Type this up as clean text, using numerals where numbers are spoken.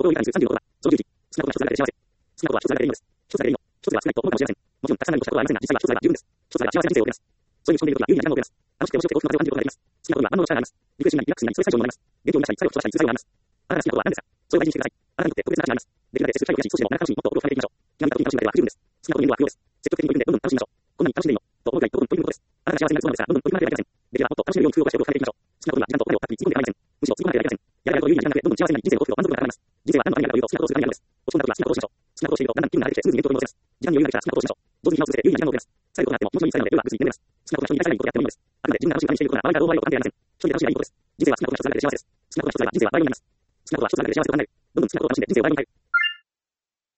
行為が30は、その11、好きなことが一つだけで幸せ。好きなことは一つだけでいいのです。一つだけでいいの。一つは少ないと思うかもしれません。もちろん、たくさん何かしたことはありませんが、実際は一つあれば十分です。一つあれば幸せな人生を送れます。そういう人を見るときは、有意義な時間を送れます。楽しくて面白くて幸福な風を感じることができます。好きなことには万能の力があります。リフレッシュになり、リラックスになり、ストレス解消にもなります。元気を出したり、作業をしたり、する作用があります。あなたが好きなことは何ですか？それを大事にしてください。あなたにとって特別な価値があります。できるだけ接触作業をし、少しでもあなた楽しみにもっと多く深めていきましょう。気が向いた時に楽しむだけでは不十分です。好きなことに見るのは不要です。積極的に取り組んで、どんどん楽しみましょう。こんなに楽しんでいいのと思うくらいということです。あなたが幸せになりそうなのですが、どんどん取り組まなければいけません。できればもっと楽しめるように工夫をしておくを重ねていきましょう。好きなことには時間とお金をたっぷり突っ込んで構いません。むしろ突っ込まなければいけません。やればやるほど有意義な時間が増え、どんどん幸せになり、人生の幸福と満足度が高まります。人生は何のためにあるかというと、好きなことをするためにあるのです。落ち込んだ時は好きなことをしましょう。好きなことをしていると、だんだん気分が晴れてきて、スムーズに念頭を取り戻せます。時間に余裕ができたら好きなことをしましょう。上手に暇を潰せて有意義な時間を送れます。辛いことがあっても面白いにされるので、夜はぐっすり眠れます。好きなことが人に愛されることやってもいいのです。あくまで自分が楽しいためにしていることが、周りからどう思われようと関係ありません。一人で楽しめばいいことです。人生は好きなことが一つだけで幸せです。好きなことが一つだけで人生は倍になります。好きなことは一つだけで幸せと考える。どんどん好きなことを楽しんで人生を倍に変える。